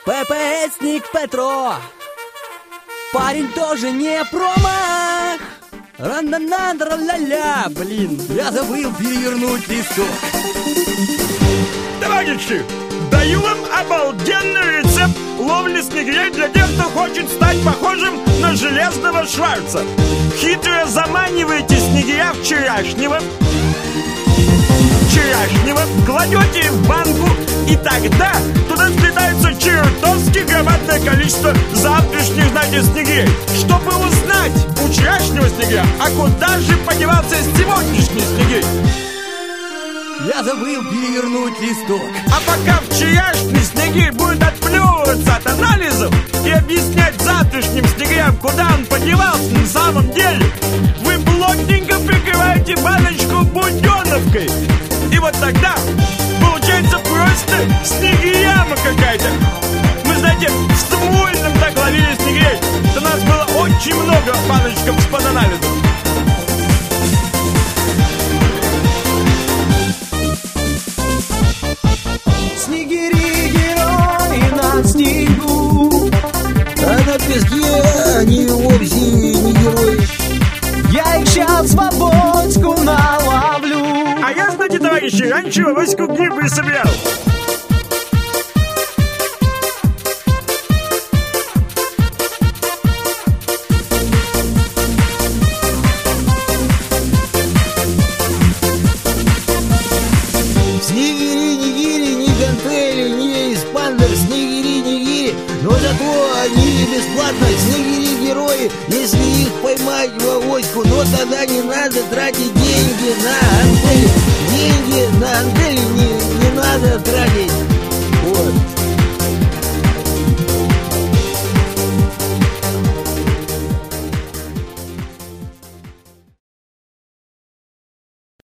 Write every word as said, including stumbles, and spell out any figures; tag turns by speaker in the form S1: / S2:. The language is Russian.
S1: ППСник Петро. Парень тоже не промах. Ра-на-на-ра-ля-ля. Блин, я забыл перевернуть листок.
S2: Товарищи, даю вам обалденный рецепт ловли снегирей для тех, кто хочет стать похожим на железного Шварца. Хитро заманиваете снегиря вчерашнего, вчерашнего, кладете в банку, и тогда туда сплетается чертовски громадное количество завтрашних, знаете, снегирей. Чтобы узнать у вчерашнего снегиря, а куда же подевался сегодняшний снегирь?
S1: Я забыл перевернуть листок.
S2: А пока вчерашний снегирь будет отплевываться от анализов и объяснять завтрашним снегирям, куда он подевался на самом деле, вы плотненько прикрываете баночку буденовкой. И вот тогда получается просто снегиряма какая-то. Мы, знаете, в Смольном так ловили снегирей. У нас было очень много баночков из-под анализов.
S3: Снегири-герои на снегу, а на песке они вовсе не герои. Я их сейчас в авоську наловлю.
S2: А я, знаете, товарищи, раньше в авоську грибы собирал.
S3: Снегири, нигири, ни гантели, ни эспандер, снегири, нигири, но зато они бесплатно, снегири-герои, если их поймать в авоську, но тогда не надо тратить деньги на антели, деньги на антели не, не надо тратить.